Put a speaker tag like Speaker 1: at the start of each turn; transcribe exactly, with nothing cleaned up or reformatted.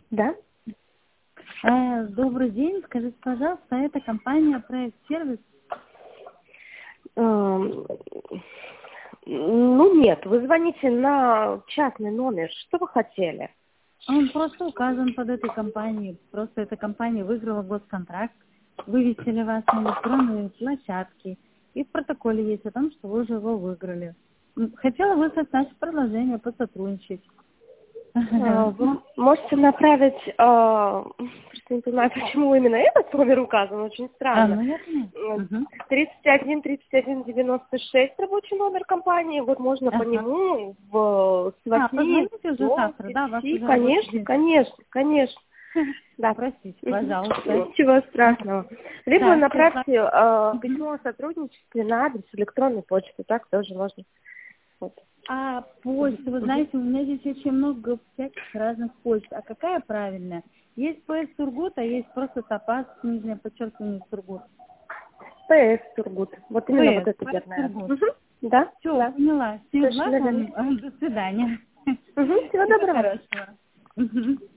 Speaker 1: Да?
Speaker 2: Э, Добрый день. Скажите, пожалуйста, это компания Проект Сервис?
Speaker 1: Эм, Ну, нет, вы звоните на частный номер. Что вы хотели?
Speaker 2: Он просто указан под этой компанией. Просто эта компания выиграла госконтракт, вывесили вас на электронные площадки. И в протоколе есть о том, что вы уже его выиграли. М, Хотела выслать наше предложение, посотрудничать.
Speaker 1: Э, Вы можете направить... э, Просто не понимаю, почему именно этот номер указан. Очень
Speaker 2: А,
Speaker 1: странно.
Speaker 2: ну я поняла.
Speaker 1: Э,
Speaker 2: Мгм.
Speaker 1: тридцать один тридцать один девяносто шесть рабочий номер компании. Вот можно по
Speaker 2: Ага.
Speaker 1: нему в, с
Speaker 2: А,
Speaker 1: восьми
Speaker 2: позвоните уже
Speaker 1: до
Speaker 2: завтра, да, у вас
Speaker 1: пяти.
Speaker 2: уже рабочий
Speaker 1: Конечно,
Speaker 2: день.
Speaker 1: конечно, конечно. Да.
Speaker 2: Простите,
Speaker 1: Мгм.
Speaker 2: пожалуйста.
Speaker 1: Ничего
Speaker 2: Ага.
Speaker 1: страшного. Либо
Speaker 2: Да, все.
Speaker 1: направьте э, письмо о сотрудничестве на адрес электронной почты. Так тоже можно. Вот.
Speaker 2: А почта, вы
Speaker 1: Мгм.
Speaker 2: знаете, у меня здесь очень много всяких разных почт. А какая правильная? Есть ПС Сургут, а есть просто Топаз, нижнее подчеркивание Сургут.
Speaker 1: ПС Сургут. Вот именно вот
Speaker 2: ПС,
Speaker 1: это
Speaker 2: ПС
Speaker 1: верное.
Speaker 2: Сургут.
Speaker 1: Мгм. Да,
Speaker 2: Все,
Speaker 1: да.
Speaker 2: поняла. Всех благ
Speaker 1: Совершенно верно.
Speaker 2: вам. До свидания.
Speaker 1: Мгм. Всего
Speaker 2: Всего
Speaker 1: доброго.
Speaker 2: хорошего. Мгм.